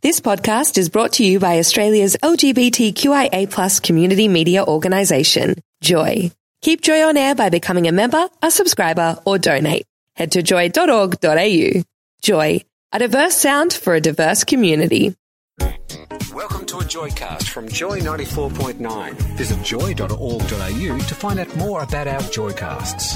This podcast is brought to you by Australia's LGBTQIA+ community media organisation, Joy. Keep Joy on air by becoming a member, a subscriber, or donate. Head to joy.org.au. Joy, a diverse sound for a diverse community. Welcome to a Joycast from Joy 94.9. Visit joy.org.au to find out more about our Joycasts.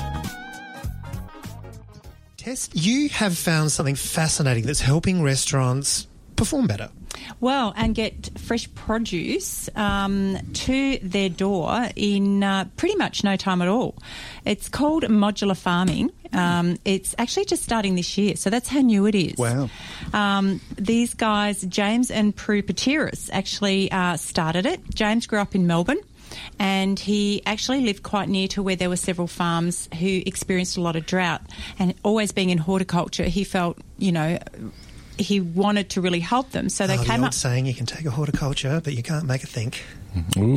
Tess, you have found something fascinating that's helping restaurants perform better. Well, and get fresh produce to their door in pretty much no time at all. It's called modular farming. It's actually just starting this year, so that's how new it is. Wow. These guys, James and Prue Patiris, actually started it. James grew up in Melbourne, and he actually lived quite near to where there were several farms who experienced a lot of drought. And always being in horticulture, he felt, he wanted to really help them. So they came up saying you can take a horticulture, but you can't make a think. Ooh.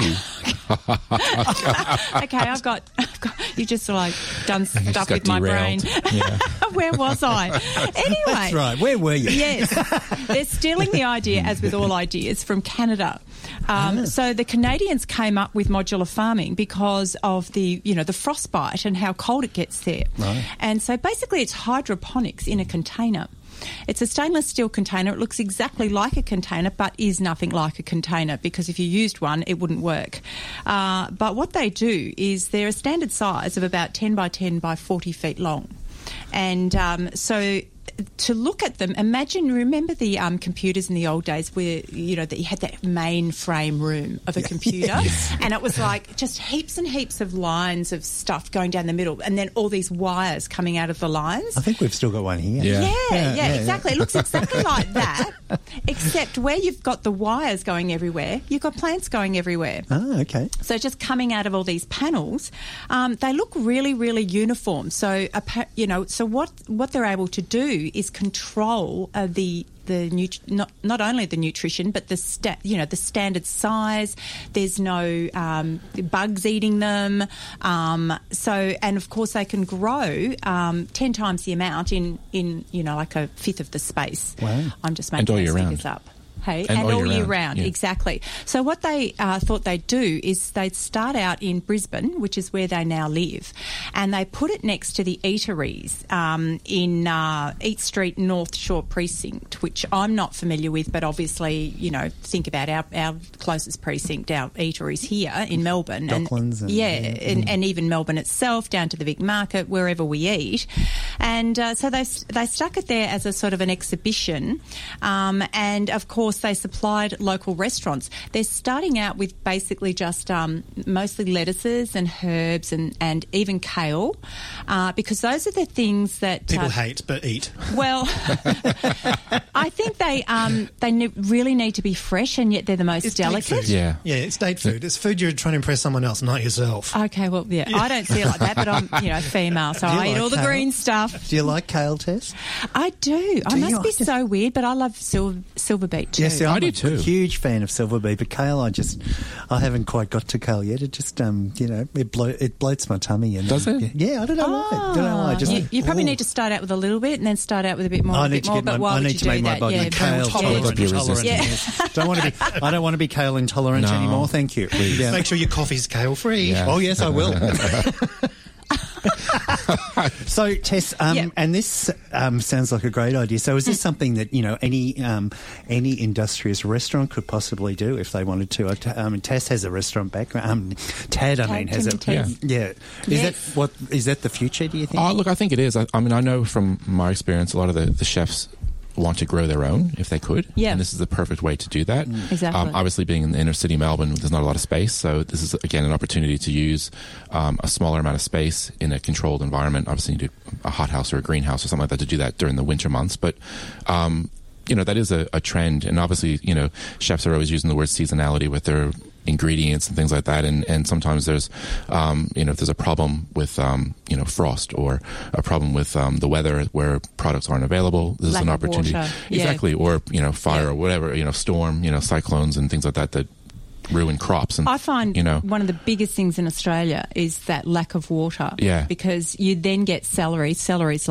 Okay, I've got you just done stuff with my brain. Yeah. Where was I? Anyway. That's right. Where were you? Yes. They're stealing the idea, as with all ideas, from Canada. So the Canadians came up with modular farming because of the frostbite and how cold it gets there. Right. And so basically it's hydroponics in a container. It's a stainless steel container. It looks exactly like a container, but is nothing like a container, because if you used one, it wouldn't work. But what they do is they're a standard size of about 10 by 10 by 40 feet long. And so to look at them, remember the computers in the old days where, that you had that mainframe room of a computer and it was like just heaps and heaps of lines of stuff going down the middle and then all these wires coming out of the lines. I think we've still got one here. Yeah, exactly. It looks exactly like that, except where you've got the wires going everywhere, you've got plants going everywhere. Oh, okay. So just coming out of all these panels, they look really, really uniform. So, so what they're able to do is control not only the nutrition but the standard size. There's no bugs eating them. And of course they can grow 10 times the amount in like a fifth of the space. Wow. I'm just making those figures up. Hey, and all year round, yeah. Exactly. So what they thought they'd do is they'd start out in Brisbane, which is where they now live, and they put it next to the eateries in Eat Street North Shore Precinct, which I'm not familiar with, but obviously, think about our closest precinct, our eateries here in Melbourne. Docklands. And even Melbourne itself, down to the Vic Market, wherever we eat. And so they stuck it there as a sort of an exhibition, and of course they supplied local restaurants. They're starting out with basically just mostly lettuces and herbs and even kale, because those are the things that people hate but eat. Well, I think they really need to be fresh, and yet they're the most It's delicate. date food. Yeah. It's date food. It's food you're trying to impress someone else, not yourself. Okay, well, yeah, I don't see it like that, but I'm female, so I eat all the green stuff. Do you like kale, Tess? I do. I must be so weird, but I love silver beet too. Yes, I I'm do a too. huge fan of silver beet, but kale, I haven't quite got to kale yet. It just, it bloats my tummy. And, Does it? Yeah, I don't know why. I don't know why. You probably need to start out with a little bit and then start out with a bit more. I need to make my body Yeah, kale tolerant. tolerant. Yeah. I don't want to be kale intolerant No. anymore. Thank you. Yeah. Make sure your coffee's kale free. Yeah. Oh yes, I will. So, Tess, and this sounds like a great idea. So, is this something that any industrious restaurant could possibly do if they wanted to? Tess has a restaurant background. Tad has a Is that the future? Do you think? Oh, look, I think it is. I know from my experience, a lot of the chefs want to grow their own if they could. Yeah. And this is the perfect way to do that. Exactly. Obviously, being in the inner city Melbourne, there's not a lot of space. So this is, again, an opportunity to use a smaller amount of space in a controlled environment. Obviously, you do a hothouse or a greenhouse or something like that to do that during the winter months. But that is a trend. And obviously, chefs are always using the word seasonality with their ingredients and things like that, and sometimes there's if there's a problem with frost or a problem with the weather where products aren't available, this is an opportunity. Exactly. Or fire or whatever, storm, cyclones and things like that ruin crops. And I find one of the biggest things in Australia is that lack of water. Yeah. Because you then get celery. Celery's like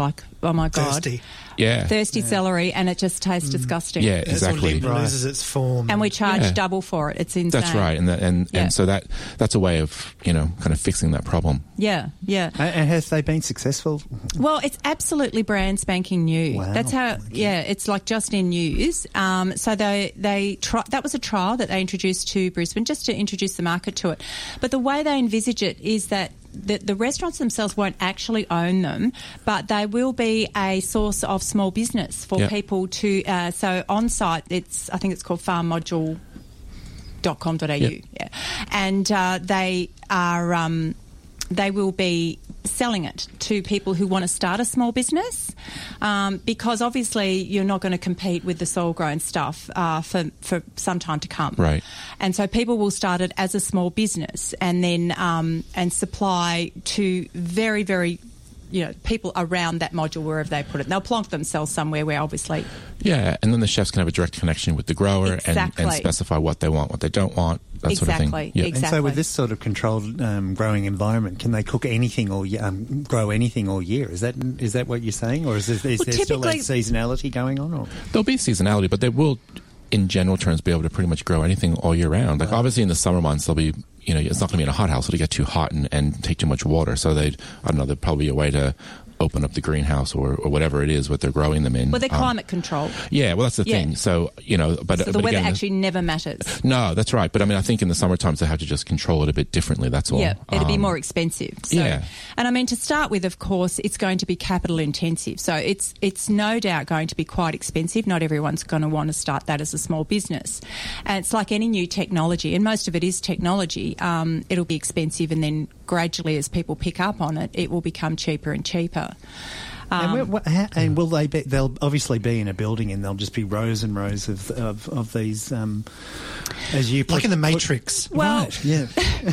oh my God. Thirsty. Celery, and it just tastes disgusting. Yeah, exactly. It loses its form. And we charge double for it. It's insane. That's right, and so that's a way of kind of fixing that problem. Yeah. And have they been successful? Well, it's absolutely brand spanking new. Wow. That's how. Yeah, it's like just in news. So that was a trial that they introduced to Brisbane just to introduce the market to it. But the way they envisage it is that the restaurants themselves won't actually own them, but they will be a source of small business for people to. So on site, I think it's called farmmodule.com.au. Yeah, and they are. They will be selling it to people who want to start a small business, because obviously you're not going to compete with the soil-grown stuff for some time to come. Right. And so people will start it as a small business and then and supply to very, very people around that module wherever they put it. And they'll plonk themselves somewhere where obviously... Yeah, and then the chefs can have a direct connection with the grower and specify what they want, what they don't want, that sort of thing. Yeah. And so with this sort of controlled growing environment, can they cook anything or grow anything all year? Is that what you're saying? Or is there still that seasonality going on? Or? There'll be seasonality, but they will, in general terms, be able to pretty much grow anything all year round. Like obviously in the summer months, they'll be... it's not going to be in a hot house. It'll get too hot and take too much water. So there'd probably be a way to open up the greenhouse or whatever it is what they're growing them in. Well, they're climate controlled. Yeah, well, that's the thing. So, but the weather actually never matters. No, that's right. But I mean, I think in the summer times they have to just control it a bit differently. That's all. Yeah, it'd be more expensive. So, and I mean, to start with, of course, it's going to be capital intensive. So it's no doubt going to be quite expensive. Not everyone's going to want to start that as a small business. And it's like any new technology, and most of it is technology. It'll be expensive, and then gradually, as people pick up on it, it will become cheaper and cheaper. And will they be? They'll obviously be in a building, and there'll just be rows and rows of these, as you put, like in the Matrix. Well, right, yeah.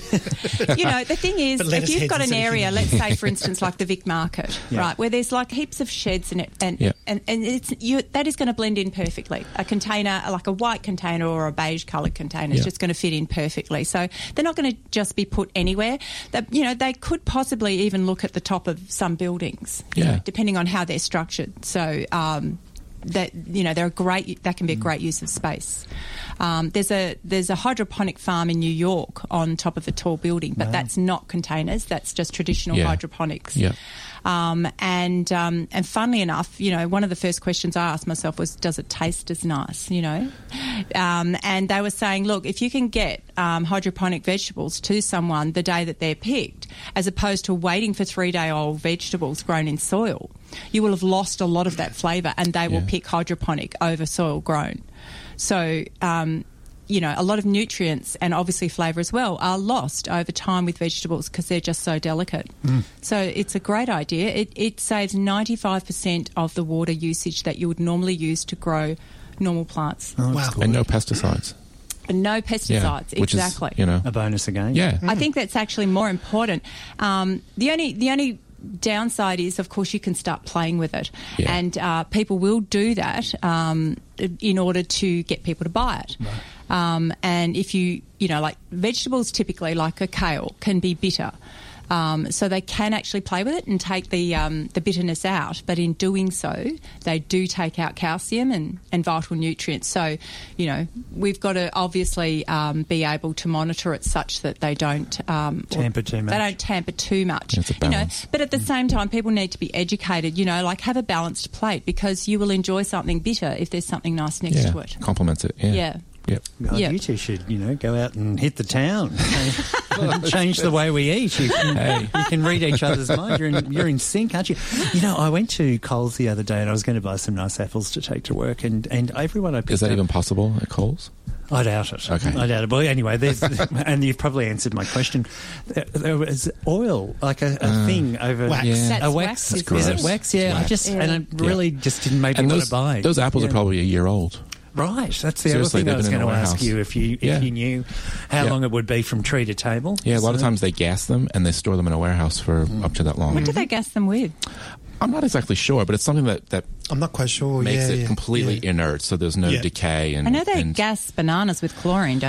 The thing is, if you've got an area, let's say, for instance, like the Vic Market, right, where there's like heaps of sheds in it, and that is going to blend in perfectly. A container, like a white container or a beige coloured container, is just going to fit in perfectly. So they're not going to just be put anywhere. They could possibly even look at the top of some buildings, depending on how they're structured. So that they're great. That can be a great use of space. There's a hydroponic farm in New York on top of a tall building, but that's not containers. That's just traditional hydroponics. Yeah. And funnily enough, one of the first questions I asked myself was, does it taste as nice? And they were saying, look, if you can get hydroponic vegetables to someone the day that they're picked, as opposed to waiting for 3-day-old vegetables grown in soil, you will have lost a lot of that flavour, and they will pick hydroponic over soil grown. So, a lot of nutrients and obviously flavour as well are lost over time with vegetables because they're just so delicate. So it's a great idea. It saves 95% of the water usage that you would normally use to grow normal plants. Oh, wow. And no pesticides. No pesticides, which exactly. Is, a bonus again. Yeah. I think that's actually more important. The only downside is, of course, you can start playing with it, and people will do that in order to get people to buy it. Right. And if like vegetables, typically like a kale, can be bitter. So they can actually play with it and take the bitterness out, but in doing so, they do take out calcium and vital nutrients. So, we've got to obviously be able to monitor it such that they don't tamper too much. They don't tamper too much. It's a balance. But at the same time, people need to be educated. Like have a balanced plate, because you will enjoy something bitter if there's something nice next to it. Complements it. Yeah. Yep. God, you two should, go out and hit the town and change the way we eat. You can read each other's mind. You're in sync, aren't you? I went to Coles the other day and I was going to buy some nice apples to take to work, and everyone I picked Is that up, even possible at Coles? I doubt it. Okay. I doubt it. Well, anyway, and you've probably answered my question. There was oil, like a thing over wax. That's a wax. Is it wax? Yeah. Wax. And I really just didn't make me want to buy. Those apples are probably a year old. Right, that's the Seriously, other thing I was they've been going in to a ask you, if you knew how long it would be from tree to table. Yeah, a lot of times they gas them and they store them in a warehouse for up to that long. What do they gas them with? I'm not exactly sure, but it's something that I'm not quite sure. Makes it completely inert, so there's no decay. And I know they gas bananas with chlorine, don't they?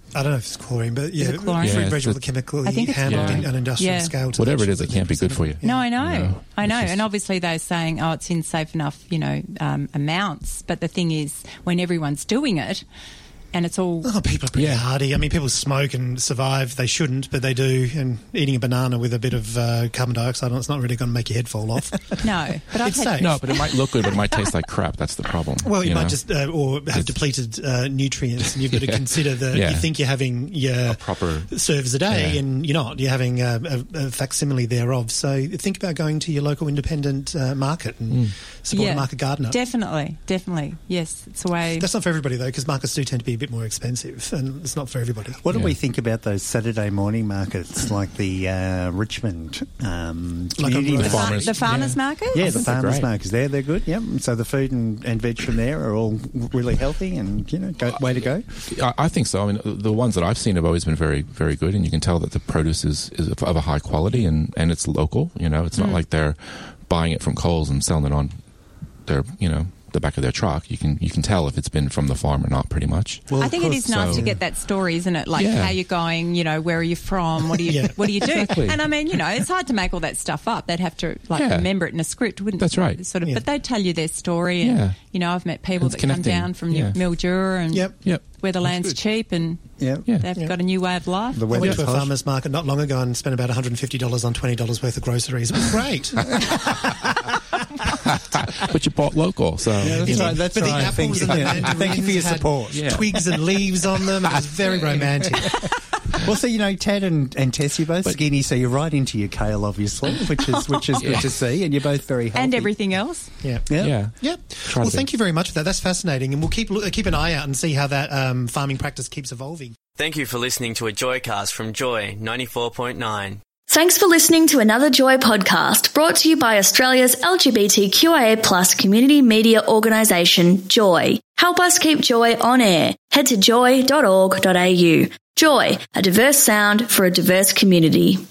I don't know if it's chlorine, but Is it chlorine? food Yeah, vegetable chemically I think it's handled chlorine. in an industrial Yeah. scale. to Whatever it make is, sure it can't be good for you. No, I know. No, I know. it's just- And obviously they're saying, it's in safe enough, amounts. But the thing is, when everyone's doing it and it's all... Oh, people are pretty Yeah. hardy. I mean, people smoke and survive. They shouldn't, but they do. And eating a banana with a bit of carbon dioxide on it's not really going to make your head fall off. No. But I've It's had... safe. No, but it might look good, but it might taste like crap. That's the problem. Well, you might know? just or have depleted nutrients, and you've got to Yeah. consider that Yeah. you think you're having your proper- serves a day, Yeah. and you're not. You're having a facsimile thereof. So think about going to your local independent market and support a market gardener. Definitely. Yes, it's a way... That's not for everybody, though, because markets do tend to be a bit more expensive, and it's not for everybody. What do Yeah. we think about those Saturday morning markets like the Richmond community The market? The farmers market? Yeah, I the think they're farmers great. markets they're good. Yep. So the food and veg from there are all really healthy, and way to go. I think so. I mean, the ones that I've seen have always been very, very good, and you can tell that the produce is of a high quality and it's local. It's not like they're buying it from Coles and selling it on their, the back of their truck. You can tell if it's been from the farm or not, pretty much. Well, I of think it course, is nice so- to get that story, isn't it? Like Yeah. how you're going, where are you from? What do you Yeah. what do you do? Exactly. And I mean, it's hard to make all that stuff up. They'd have to Yeah. remember it in a script, wouldn't That's right. Sort of, Yeah. but they tell you their story, and I've met people It's that come connecting. down from Yeah. Mildura and Yep. where the land's cheap and Yeah. they've got a new way of life. The I went weather's to a hot. farmer's market not long ago and spent about $150 on $20 worth of groceries. It was great. But you bought local, so That's right. That's But the right. apples and the mandarins Thank you for your had support. Yeah. twigs and leaves on them. It was very romantic. Well, so Tad and Tess, you're both skinny, so you're right into your kale, obviously, which is good to see, and you're both very healthy. And everything else. Yeah. yeah. Yep. Try Well, to be. thank you very much for that. That's fascinating, and we'll keep an eye out and see how that farming practice keeps evolving. Thank you for listening to a Joycast from Joy 94.9. Thanks for listening to another Joy podcast brought to you by Australia's LGBTQIA+ community media organisation, Joy. Help us keep Joy on air. Head to joy.org.au. Joy, a diverse sound for a diverse community.